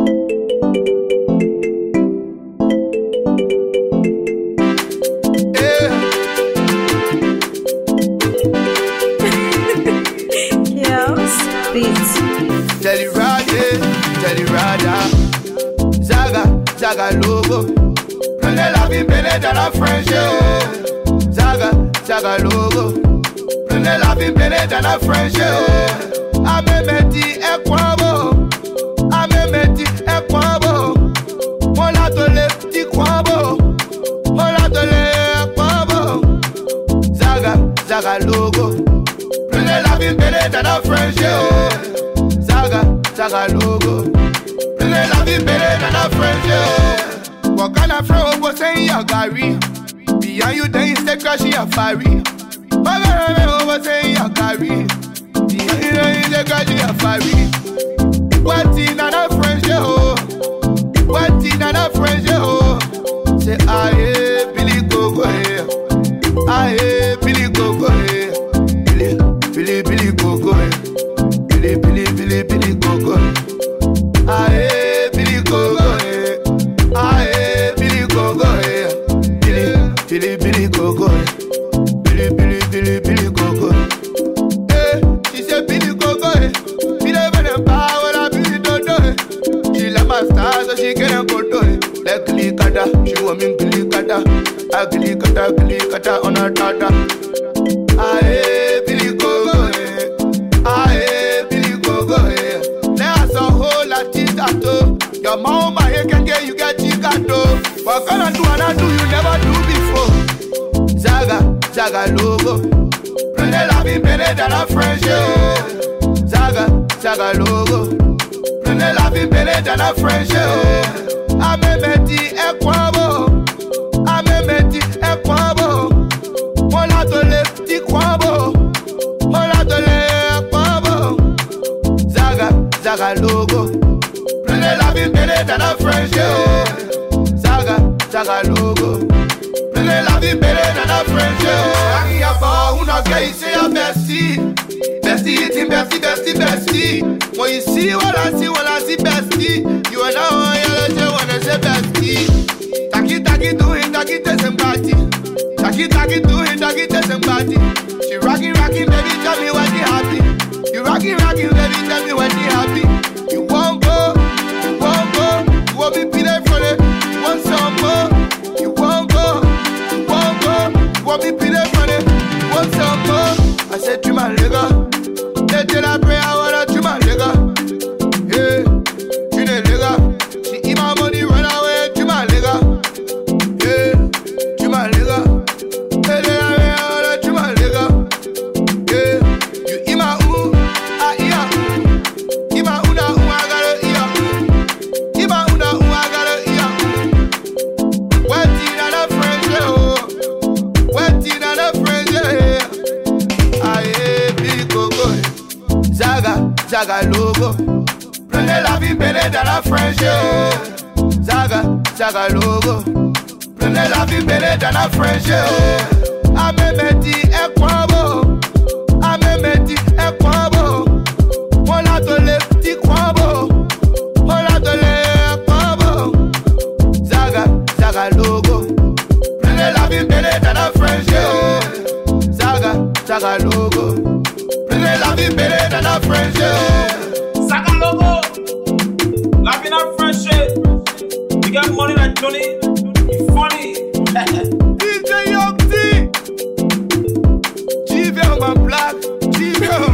Zaga logo, prenez la vie belle dans la French. Zaga logo, prenez la vie belle dans la French. Amemeti e kwabo, amemeti e kwabo. On la tole ti kwabo, on la tole e kwabo. Zaga logo, prenez la vie belle dans la French. Zaga logo. La vie better than a friend. What kind of friend was saying your Gary? Behind you, then you say crashing your fiery. What kind of friend was saying your Gary? Behind you, then you say crashing your fiery. What in a friend, yo? What in a friend, yo? Say, aye, Billy Coco, aye, Billy Coco, Billy Coco, Billy Coco, aye. Billy Coco, Billy Coco. Hey, she said Billy Coco, Billy never power la Billy Dodo. She love my stars so she can't go to it. Like Glee Kata, she want me Glee Kata. I Glee Kata on her tata. Aye, Billy Coco, aye, Billy Coco. There's a whole lot of tattoo. Your mama here can get you get chicato. What can I do you never do before? Zaga logo, prenez la vie belle dans la French. Zaga logo, prenez la vie belle dans la French. Amemeti e kwabo, amemeti e kwabo. On la tole ti kwabo, on la tole e kwabo. Zaga logo, prenez la vie belle dans la French. Zaga logo, prenez la vie belle dans la French. Y'a pas une gay, c'est un bestie. Bestie, team bestie. Moi ici, voilà si bestie. You and I, wanna say bestie. Taki, doing, te somebody. Taki, doing, te somebody. She rocking, baby, tell me when you happy. You rocking, baby, tell me when you happy. You won't go, you won't be there for it. You want some more, you won't go, you want me be there for it. You want some more, I said tu m'as lega. T'étais la paix, I wanna tu m'as lega. Yeah, tu n'es lega. Si il m'a money run away, tu m'as lega. Yeah, tu m'as lega. T'étais la paix, I wanna tu m'as lega. Yeah, you ima I ia ima una I gotta ia ima una I gotta ia. Waiting on a friend, yo. Waiting on a friend, yeah. Aye, Billy Coco. Zaga logo. Prenez la vie belle dans la French. Zaga logo. Prenez la vie belle dans la French. Amemeti e kwabo. Amemeti e kwabo. On la tole ti kwabo. On la tole e kwabo. Zaga logo. Prenez la vie belle dans la French. Zaga logo. Prenez la vie belle dans la French. Zaga logo. La vie dans la French. You got money like Johnny. You funny. DJ Young T. G-Ver my black. G-Ver.